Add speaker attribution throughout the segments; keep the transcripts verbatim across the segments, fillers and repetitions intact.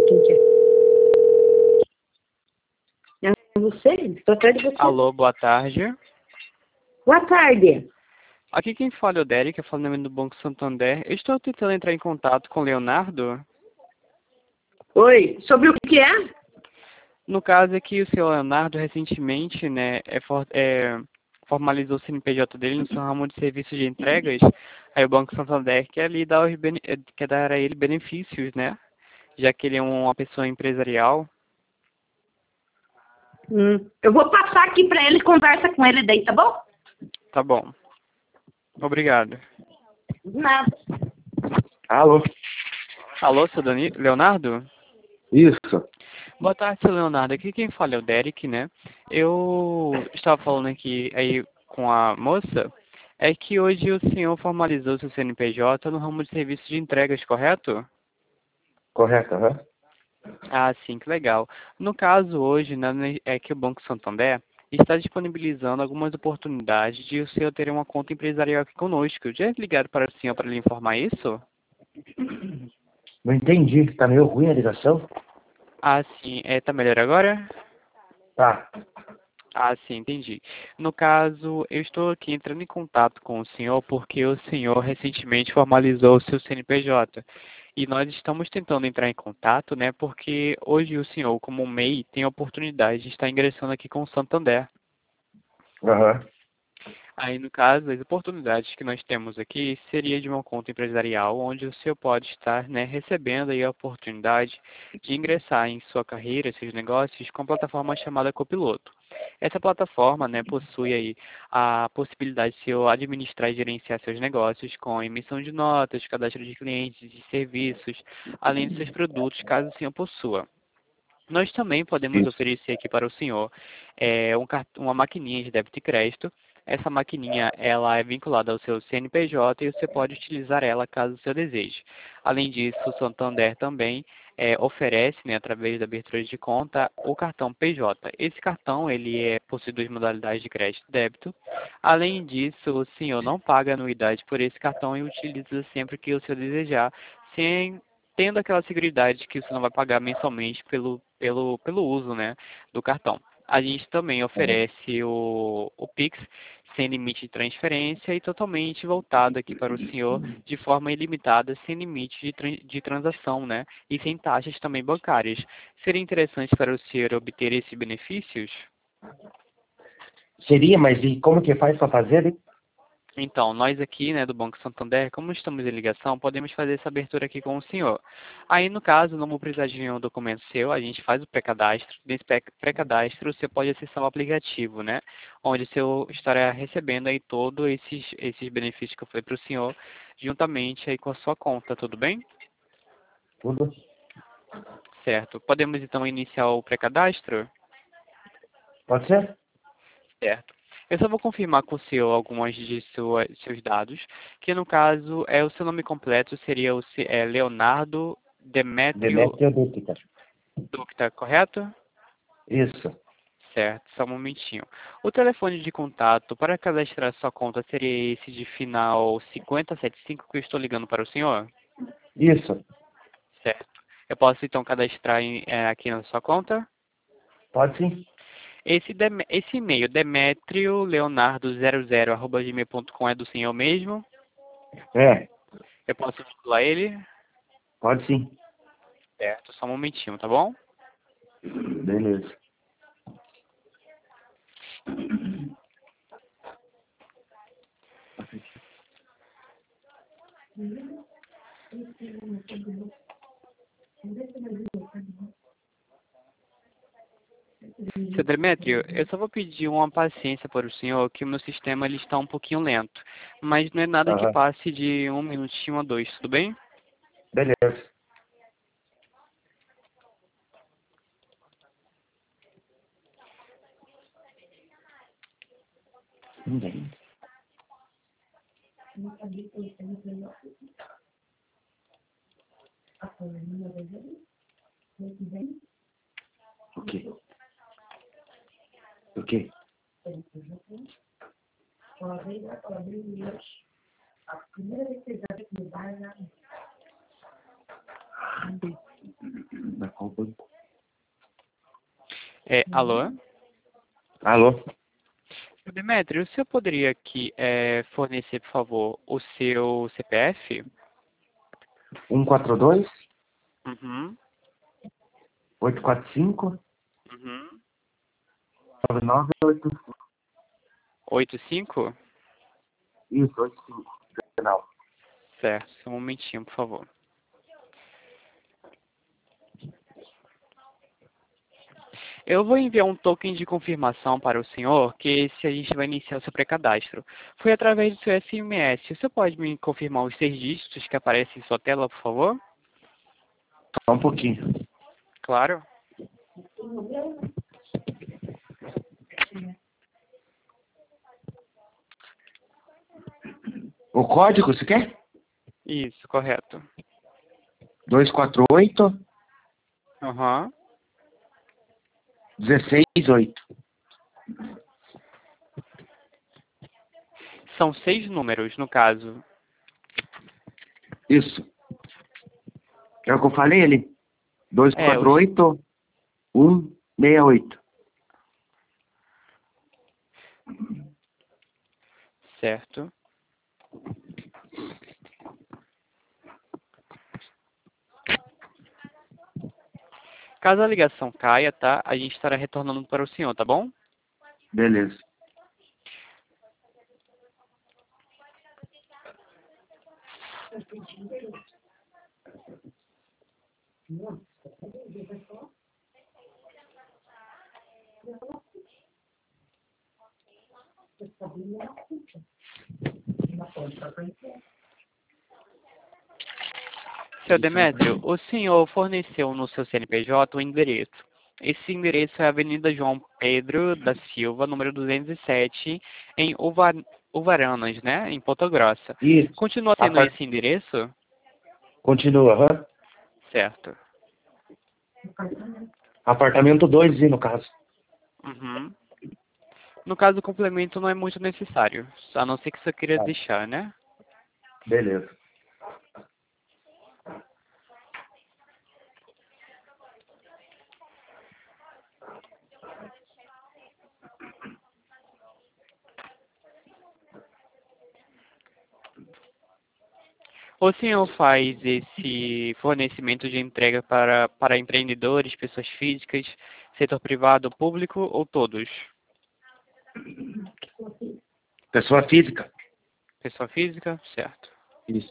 Speaker 1: quem que é. É você? Estou atrás de você.
Speaker 2: Alô, boa tarde.
Speaker 1: Boa tarde.
Speaker 2: Aqui quem fala é o Derek, eu falo no nome do Banco Santander. Eu estou tentando entrar em contato com o Leonardo.
Speaker 1: Oi, sobre o que é?
Speaker 2: No caso é que o senhor Leonardo recentemente, né, é, for, é, formalizou o C N P J dele no seu ramo de serviços de entregas. Aí o Banco Santander quer, lhe dar, os bene, quer dar a ele benefícios, né? Já que ele é uma pessoa empresarial.
Speaker 1: Hum, eu vou passar aqui para ele, conversa com ele daí, tá bom?
Speaker 2: Tá bom. Obrigado.
Speaker 1: Nada.
Speaker 3: Alô?
Speaker 2: Alô, seu Dani... Leonardo?
Speaker 3: Isso.
Speaker 2: Boa tarde, seu Leonardo. Aqui quem fala é o Derek, né? Eu estava falando aqui aí com a moça, é que hoje o senhor formalizou seu C N P J no ramo de serviços de entregas, correto?
Speaker 3: Correto, aham.
Speaker 2: Ah, sim, que legal. No caso, hoje, né, é que o Banco Santander está disponibilizando algumas oportunidades de o senhor ter uma conta empresarial aqui conosco. Já é ligado para o senhor para lhe informar isso?
Speaker 3: Não entendi. Tá meio ruim a ligação?
Speaker 2: Ah, sim. É, tá melhor agora?
Speaker 3: Tá.
Speaker 2: Ah, sim, entendi. No caso, eu estou aqui entrando em contato com o senhor porque o senhor recentemente formalizou o seu C N P J. E nós estamos tentando entrar em contato, né, porque hoje o senhor, como M E I, tem a oportunidade de estar ingressando aqui com o Santander.
Speaker 3: Aham.
Speaker 2: Aí, no caso, as oportunidades que nós temos aqui seria de uma conta empresarial, onde o senhor pode estar, né, recebendo aí a oportunidade de ingressar em sua carreira, seus negócios, com a plataforma chamada Copiloto. Essa plataforma, né, possui aí a possibilidade de o senhor administrar e gerenciar seus negócios com emissão de notas, cadastro de clientes e serviços, além de seus produtos, caso o senhor possua. Nós também podemos
Speaker 3: Isso.
Speaker 2: oferecer aqui para o senhor é, um, cart- uma maquininha de débito e crédito. Essa maquininha ela é vinculada ao seu C N P J e você pode utilizar ela caso o senhor deseje. Além disso, o Santander também é, oferece, né, através da abertura de conta, o cartão P J. Esse cartão ele é, possui duas modalidades de crédito e débito. Além disso, o senhor não paga anuidade por esse cartão e utiliza sempre que o senhor desejar, sem tendo aquela seguridade que você não vai pagar mensalmente pelo, pelo, pelo uso, né, do cartão. A gente também oferece o, o Pix sem limite de transferência e totalmente voltado aqui para o senhor de forma ilimitada, sem limite de, tran- de transação, né, e sem taxas também bancárias. Seria interessante para o senhor obter esses benefícios?
Speaker 3: Seria, mas e como que faz pra fazer, hein?
Speaker 2: Então, nós aqui, né, do Banco Santander, como estamos em ligação, podemos fazer essa abertura aqui com o senhor. Aí, no caso, não vou precisar de nenhum documento seu, a gente faz o pré-cadastro. Nesse pré- pré-cadastro, você pode acessar o aplicativo, né, onde o senhor estará recebendo aí todos esses, esses benefícios que eu falei para o senhor, juntamente aí com a sua conta, tudo bem?
Speaker 3: Tudo.
Speaker 2: Certo. Podemos, então, iniciar o pré-cadastro?
Speaker 3: Pode ser?
Speaker 2: Certo. Eu só vou confirmar com o senhor alguns de sua, seus dados, que no caso é o seu nome completo seria o se- é, Leonardo Demétrio
Speaker 3: Demetrio Dúpita.
Speaker 2: Ducta, correto?
Speaker 3: Isso.
Speaker 2: Certo, só um momentinho. O telefone de contato para cadastrar sua conta seria esse de final cinquenta e setenta e cinco que eu estou ligando para o senhor?
Speaker 3: Isso.
Speaker 2: Certo. Eu posso então cadastrar em- é, aqui na sua conta?
Speaker 3: Pode sim?
Speaker 2: Esse, dem- esse e-mail, demetrio leonardo zero zero arroba gmail ponto com é do senhor mesmo?
Speaker 3: É.
Speaker 2: Eu posso vincular ele?
Speaker 3: Pode sim.
Speaker 2: Certo, só um momentinho, tá bom?
Speaker 3: Beleza.
Speaker 2: Seu Demétrio, eu só vou pedir uma paciência para o senhor, que o meu sistema ele está um pouquinho lento. Mas não é nada que
Speaker 3: Aham.
Speaker 2: passe de um minutinho a dois, tudo bem?
Speaker 3: Beleza. Ninguém. O quê? O quê? Da conta.
Speaker 2: É, alô?
Speaker 3: Alô?
Speaker 2: Seu Demetrio, o senhor poderia aqui é, fornecer, por favor, o seu C P F?
Speaker 3: um quatro dois,
Speaker 2: Uhum,
Speaker 3: oito quatro cinco,
Speaker 2: uhum.
Speaker 3: nove nove oito cinco.
Speaker 2: oito cinco?
Speaker 3: Isso, oito cinco. Final.
Speaker 2: Certo, só um momentinho, por favor. Eu vou enviar um token de confirmação para o senhor, que esse a gente vai iniciar o seu pré-cadastro. Foi através do seu S M S. O senhor pode me confirmar os seis dígitos que aparecem em sua tela, por favor?
Speaker 3: Só um pouquinho.
Speaker 2: Claro.
Speaker 3: O código, você quer?
Speaker 2: Isso, correto.
Speaker 3: dois quatro oito,
Speaker 2: Aham.
Speaker 3: um seis oito.
Speaker 2: São seis números, no caso.
Speaker 3: Isso. É o que eu falei ali? dois
Speaker 2: É,
Speaker 3: quatro
Speaker 2: os...
Speaker 3: oito, um seis oito.
Speaker 2: Certo. Caso a ligação caia, tá? A gente estará retornando para o senhor, tá bom?
Speaker 3: Beleza.
Speaker 2: Seu Demétrio, o senhor forneceu no seu C N P J o endereço. Esse endereço é a Avenida João Pedro da Silva, número duzentos e sete, em Uva... Uvaranas, né? Em Ponta Grossa.
Speaker 3: Isso.
Speaker 2: Continua tendo
Speaker 3: Apart...
Speaker 2: esse endereço?
Speaker 3: Continua, aham.
Speaker 2: Certo.
Speaker 3: Apartamento dois, no caso.
Speaker 2: Uhum. No caso, o complemento não é muito necessário, a não ser que você queira
Speaker 3: Tá.
Speaker 2: deixar, né?
Speaker 3: Beleza.
Speaker 2: O senhor faz esse fornecimento de entrega para, para empreendedores, pessoas físicas, setor privado, público ou todos?
Speaker 3: Pessoa física.
Speaker 2: Pessoa física? Certo.
Speaker 3: Isso.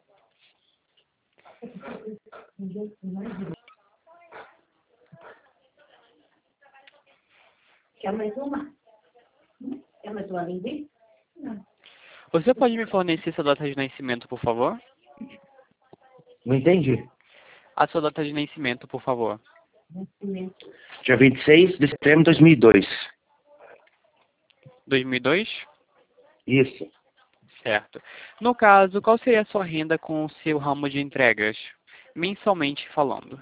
Speaker 1: Quer mais uma? Quer mais uma linguiça?
Speaker 2: Você pode me fornecer sua data de nascimento, por favor?
Speaker 3: Não entendi.
Speaker 2: A sua data de nascimento, por favor.
Speaker 3: Dia vinte e seis de setembro de dois mil e dois.
Speaker 2: dois mil e dois?
Speaker 3: Isso.
Speaker 2: Certo. No caso, qual seria a sua renda com o seu ramo de entregas? Mensalmente falando.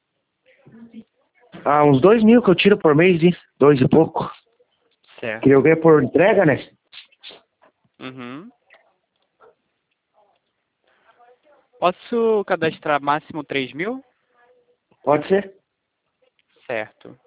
Speaker 3: Ah, uns dois mil que eu tiro por mês, hein? Dois e pouco.
Speaker 2: Certo.
Speaker 3: Queria ver por entrega, né?
Speaker 2: Uhum. Posso cadastrar máximo três mil?
Speaker 3: Pode ser?
Speaker 2: Certo.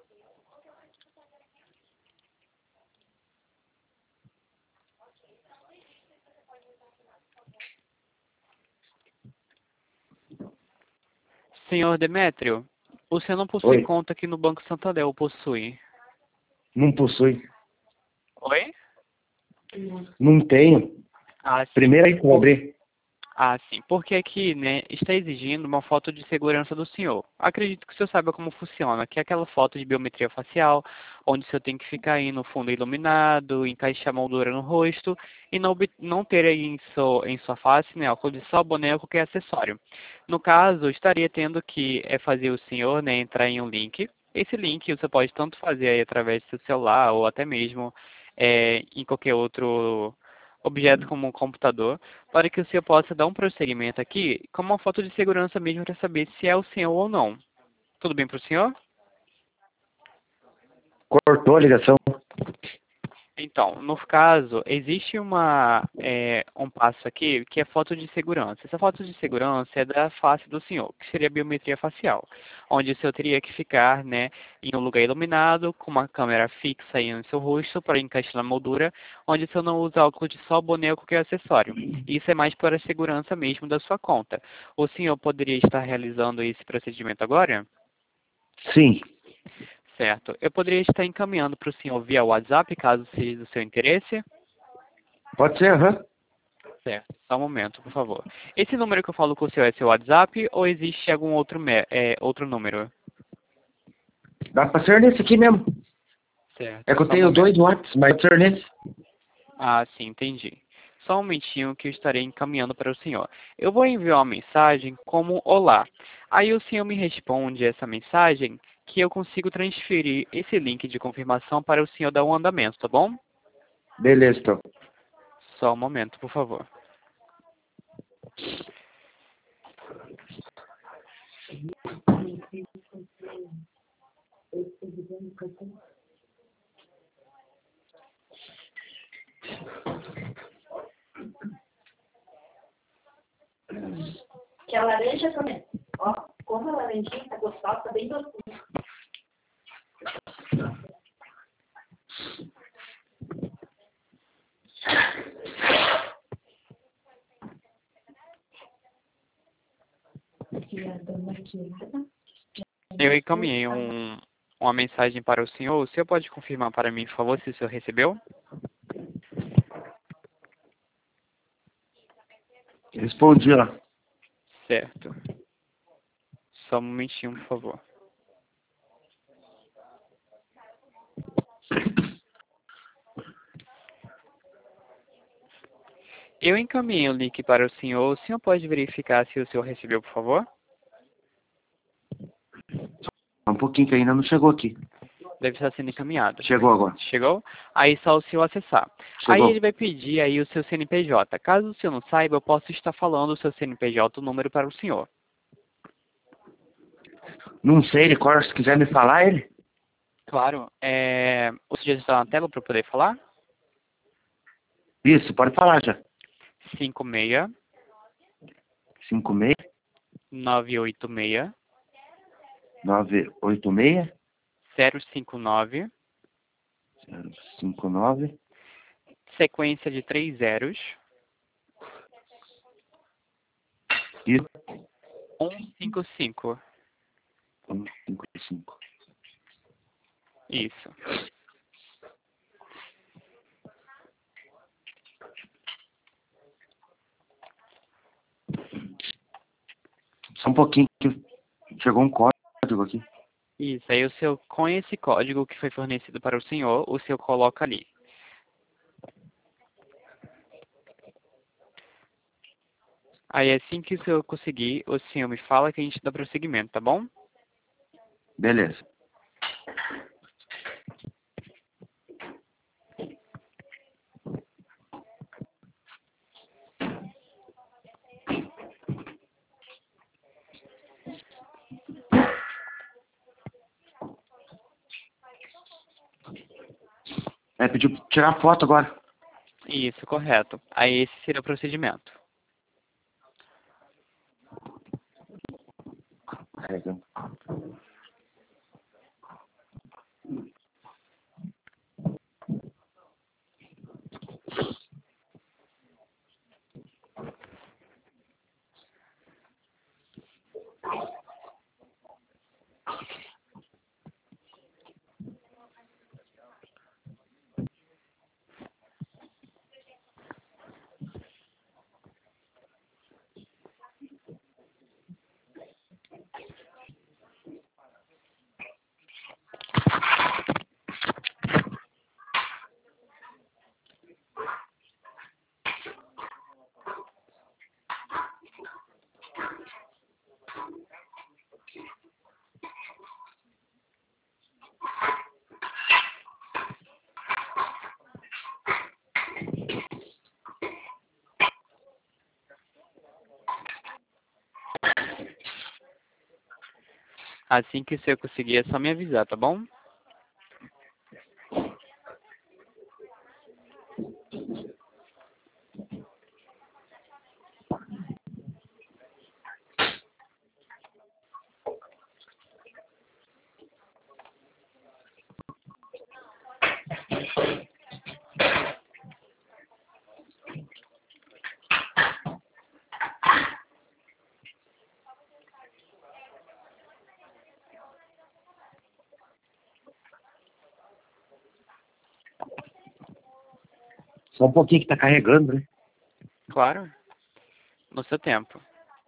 Speaker 2: Senhor Demétrio, o senhor não possui
Speaker 3: Oi.
Speaker 2: conta aqui no Banco Santander, ou possui?
Speaker 3: Não possui.
Speaker 2: Oi?
Speaker 3: Não tenho.
Speaker 2: Ah, sim.
Speaker 3: Primeiro aí que eu vou abrir.
Speaker 2: Ah, sim. Porque aqui, né, está exigindo uma foto de segurança do senhor. Acredito que o senhor saiba como funciona, que é aquela foto de biometria facial, onde o senhor tem que ficar aí no fundo iluminado, encaixar a moldura no rosto e não, obter- não ter aí em, so, em sua face, né, álcool de sabonete ou qualquer acessório. No caso, estaria tendo que é, fazer o senhor, né, entrar em um link. Esse link você pode tanto fazer aí através do seu celular ou até mesmo é, em qualquer outro objeto como um computador, para que o senhor possa dar um prosseguimento aqui com uma foto de segurança mesmo para saber se é o senhor ou não. Tudo bem para o senhor?
Speaker 3: Cortou a ligação.
Speaker 2: Então, no caso, existe uma, é, um passo aqui que é foto de segurança. Essa foto de segurança é da face do senhor, que seria a biometria facial, onde o senhor teria que ficar, né, em um lugar iluminado, com uma câmera fixa aí no seu rosto para encaixar na moldura, onde o senhor não usa óculos de sol, boné ou qualquer acessório. Isso é mais para a segurança mesmo da sua conta. O senhor poderia estar realizando esse procedimento agora?
Speaker 3: Sim.
Speaker 2: Certo. Eu poderia estar encaminhando para o senhor via WhatsApp, caso seja do seu interesse?
Speaker 3: Pode ser, aham.
Speaker 2: Certo. Só um momento, por favor. Esse número que eu falo com o senhor é seu WhatsApp ou existe algum outro, me- é, outro número?
Speaker 3: Dá pra ser nesse aqui mesmo.
Speaker 2: Certo.
Speaker 3: É que eu
Speaker 2: Só um
Speaker 3: tenho
Speaker 2: momento.
Speaker 3: dois watts, mas pode ser nesse.
Speaker 2: Ah, sim, entendi. Só um momentinho que eu estarei encaminhando para o senhor. Eu vou enviar uma mensagem como olá. Aí o senhor me responde essa mensagem que eu consigo transferir esse link de confirmação para o senhor dar um andamento, tá bom?
Speaker 3: Beleza, então.
Speaker 2: Só um momento, por favor.
Speaker 1: Que a laranja também. Ó, como a laranjinha tá gostosa, tá bem docinha.
Speaker 2: Eu encaminhei um, uma mensagem para o senhor. O senhor pode confirmar para mim, por favor, se o senhor recebeu?
Speaker 3: Respondi lá.
Speaker 2: Certo. Só um momentinho, por favor. Eu encaminhei o link para o senhor. O senhor pode verificar se o senhor recebeu, por favor?
Speaker 3: Um pouquinho que ainda não chegou aqui.
Speaker 2: Deve estar sendo encaminhado.
Speaker 3: Chegou agora.
Speaker 2: Chegou? Aí só o senhor acessar. Aí
Speaker 3: Chegou.
Speaker 2: ele vai pedir aí o seu C N P J. Caso o senhor não saiba, eu posso estar falando o seu C N P J, o número para o senhor.
Speaker 3: Não sei, ele corre, se quiser me falar, ele.
Speaker 2: Claro. É... O senhor já está na tela para eu poder falar?
Speaker 3: Isso, pode falar já.
Speaker 2: cinco seis
Speaker 3: cinco seis,
Speaker 2: nove oito seis
Speaker 3: nove oito seis,
Speaker 2: zero cinco nove,
Speaker 3: zero cinco nove,
Speaker 2: sequência de três zeros,
Speaker 3: isso,
Speaker 2: um cinco cinco.
Speaker 3: um cinco cinco.
Speaker 2: Isso.
Speaker 3: Só um pouquinho que chegou um código aqui.
Speaker 2: Isso. Aí o seu, com esse código que foi fornecido para o senhor, o senhor coloca ali. Aí assim que o senhor conseguir, o senhor me fala que a gente dá prosseguimento, tá bom?
Speaker 3: Beleza. É, pediu pra tirar foto agora.
Speaker 2: Isso, correto. Aí esse seria o procedimento.
Speaker 3: Carregando.
Speaker 2: Assim que o senhor conseguir, é só me avisar, tá bom?
Speaker 3: Só um pouquinho que tá carregando, né?
Speaker 2: Claro. No seu tempo.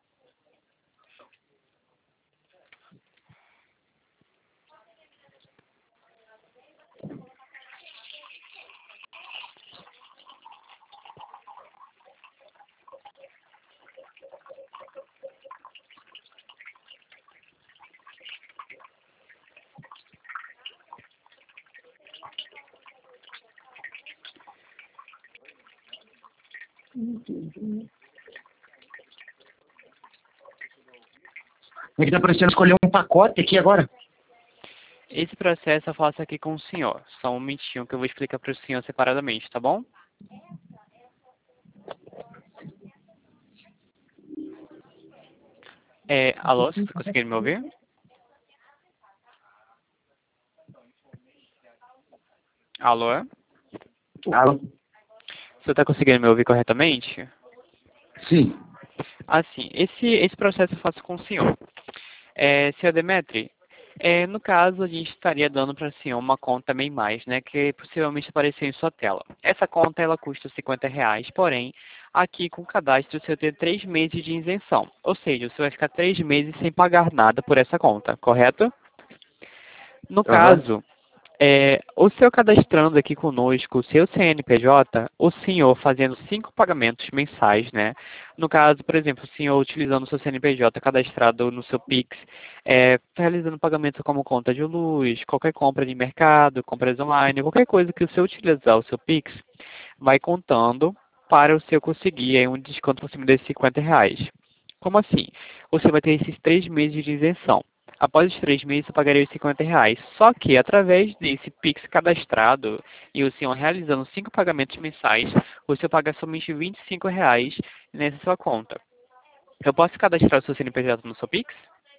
Speaker 3: É que tá parecendo escolher um pacote aqui agora.
Speaker 2: Esse processo eu faço aqui com o senhor. Só um momentinho que eu vou explicar para o senhor separadamente, tá bom? É, alô, você está conseguindo me ouvir? Alô?
Speaker 3: Alô?
Speaker 2: Você está conseguindo me ouvir corretamente?
Speaker 3: Sim.
Speaker 2: Assim, esse, esse processo eu faço com o senhor. É, senhor Demetri, é, no caso, a gente estaria dando para o senhor uma conta bem mais, né, que possivelmente apareceu em sua tela. Essa conta, ela custa cinquenta reais, porém, aqui com o cadastro, o senhor tem três meses de isenção. Ou seja, o senhor vai ficar três meses sem pagar nada por essa conta, correto? No
Speaker 3: Uhum.
Speaker 2: caso, é, o senhor cadastrando aqui conosco o seu C N P J, o senhor fazendo cinco pagamentos mensais, né? No caso, por exemplo, o senhor utilizando o seu C N P J cadastrado no seu Pix, é, realizando pagamento como conta de luz, qualquer compra de mercado, compras online, qualquer coisa que o senhor utilizar o seu Pix, vai contando para o senhor conseguir aí um desconto por cima desses cinquenta reais. Como assim? Você vai ter esses três meses de isenção. Após os três meses, você pagaria os cinquenta reais. Só que, através desse Pix cadastrado e o senhor realizando cinco pagamentos mensais, o senhor paga somente vinte e cinco reais nessa sua conta. Eu posso cadastrar o seu C N P J no seu Pix?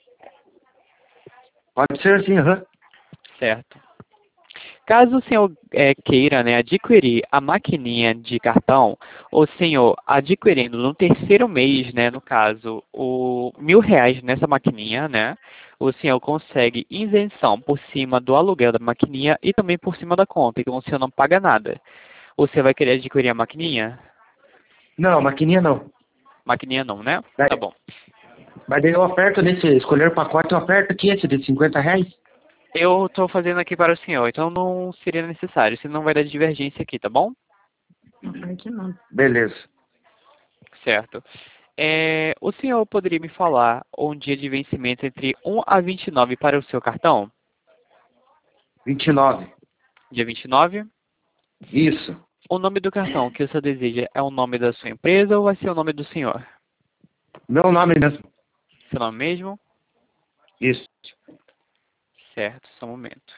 Speaker 3: Pode ser assim, aham.
Speaker 2: Certo. Caso o senhor é, queira, né, adquirir a maquininha de cartão, o senhor adquirindo no terceiro mês, né, no caso, o mil reais nessa maquininha, né, o senhor consegue isenção por cima do aluguel da maquininha e também por cima da conta, então o senhor não paga nada. Você vai querer adquirir a maquininha?
Speaker 3: Não, maquininha não.
Speaker 2: Maquininha não, né?
Speaker 3: Vai.
Speaker 2: Tá bom.
Speaker 3: Mas daí eu oferto nesse, escolher o pacote, eu oferto aqui esse de cinquenta reais.
Speaker 2: Eu estou fazendo aqui para o senhor, então não seria necessário, senão vai dar divergência aqui, tá bom?
Speaker 3: Beleza.
Speaker 2: Certo. É, o senhor poderia me falar um dia de vencimento entre um a vinte e nove para o seu cartão?
Speaker 3: vinte e nove.
Speaker 2: Dia vinte e nove?
Speaker 3: Isso.
Speaker 2: O nome do cartão que o senhor deseja é o nome da sua empresa ou vai ser o nome do senhor?
Speaker 3: Meu nome mesmo.
Speaker 2: Seu nome mesmo?
Speaker 3: Isso.
Speaker 2: Certo, só um momento.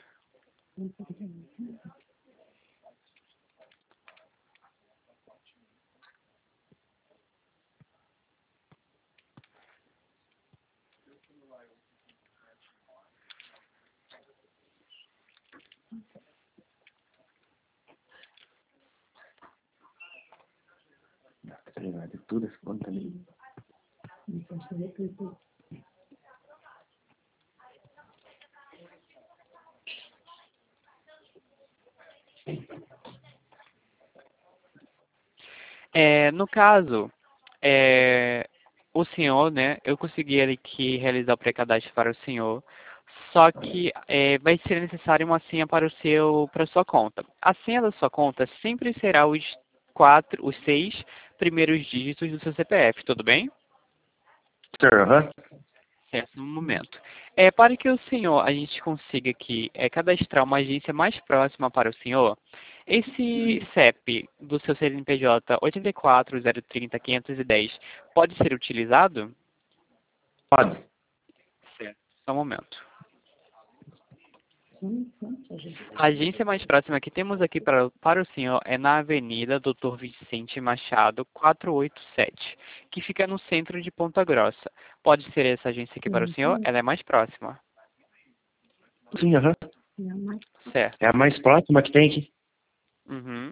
Speaker 3: Tudo essa conta ali.
Speaker 2: É, no caso, é, o senhor, né, eu consegui aqui realizar o pré-cadastro para o senhor, só que é, vai ser necessário uma senha para o seu, para a sua conta. A senha da sua conta sempre será os quatro, os seis primeiros dígitos do seu C P F, tudo bem?
Speaker 3: Sir, aham.
Speaker 2: Certo, um momento. É, para que o senhor, a gente consiga aqui é, cadastrar uma agência mais próxima para o senhor, esse C E P do seu C N P J oito quatro zero três zero quinhentos e dez pode ser utilizado?
Speaker 3: Pode.
Speaker 2: Certo, só um momento. A agência mais próxima que temos aqui para, para o senhor é na Avenida doutor Vicente Machado, quatrocentos e oitenta e sete, que fica no centro de Ponta Grossa. Pode ser essa agência aqui para o senhor? Ela é mais próxima.
Speaker 3: Sim, aham.
Speaker 2: Certo.
Speaker 3: É a mais próxima que tem aqui.
Speaker 2: Uhum.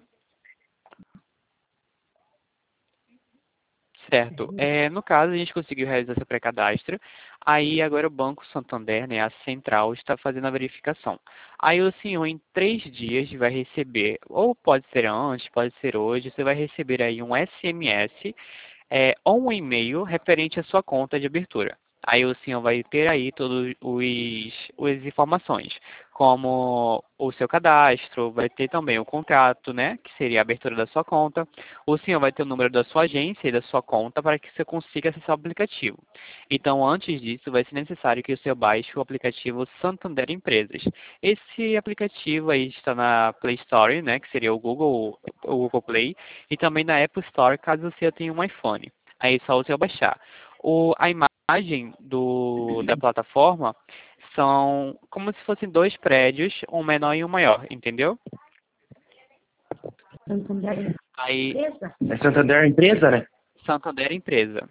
Speaker 2: Certo. É, no caso, a gente conseguiu realizar seu pré-cadastro. Aí, agora o Banco Santander, né, a central, está fazendo a verificação. Aí, o senhor, em três dias, vai receber, ou pode ser antes, pode ser hoje, você vai receber aí um S M S é, ou um e-mail referente à sua conta de abertura. Aí o senhor vai ter aí todas as informações, como o seu cadastro, vai ter também o contrato, né, que seria a abertura da sua conta. O senhor vai ter o número da sua agência e da sua conta para que você consiga acessar o aplicativo. Então, antes disso, vai ser necessário que o senhor baixe o aplicativo Santander Empresas. Esse aplicativo aí está na Play Store, né, que seria o Google, o Google Play, e também na Apple Store, caso você tenha um iPhone. Aí é só o seu baixar. O, a imagem do, da plataforma são como se fossem dois prédios, um menor e um maior, entendeu?
Speaker 1: Santander
Speaker 2: Aí,
Speaker 1: empresa?
Speaker 3: É Santander empresa, né?
Speaker 2: Santander Empresa.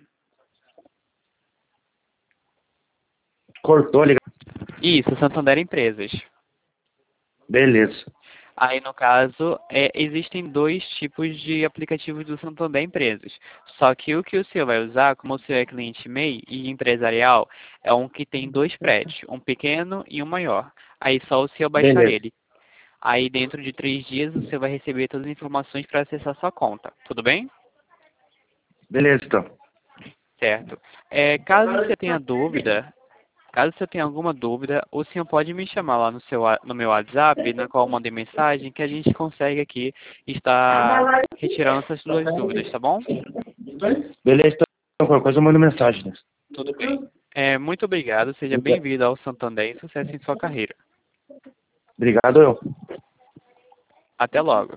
Speaker 3: Cortou, liga.
Speaker 2: Isso, Santander Empresas.
Speaker 3: Beleza.
Speaker 2: Aí, no caso, é, existem dois tipos de aplicativos do Santander Empresas. Só que o que o senhor vai usar, como o senhor é cliente M E I e empresarial, é um que tem dois prédios, um pequeno e um maior. Aí só o senhor baixar
Speaker 3: Beleza.
Speaker 2: ele. Aí, dentro de três dias, você vai receber todas as informações para acessar sua conta. Tudo bem?
Speaker 3: Beleza, então.
Speaker 2: Certo. É, caso você tenha dúvida, caso você tenha alguma dúvida, o senhor pode me chamar lá no, seu, wa- no meu WhatsApp, na qual eu mandei mensagem, que a gente consegue aqui estar retirando essas suas dúvidas, tá bom?
Speaker 3: Beleza, então. Qualquer coisa eu mando mensagem, né?
Speaker 2: Tudo bem. É, muito obrigado, seja bem-vindo ao Santander e sucesso em sua carreira.
Speaker 3: Obrigado, eu.
Speaker 2: Até logo.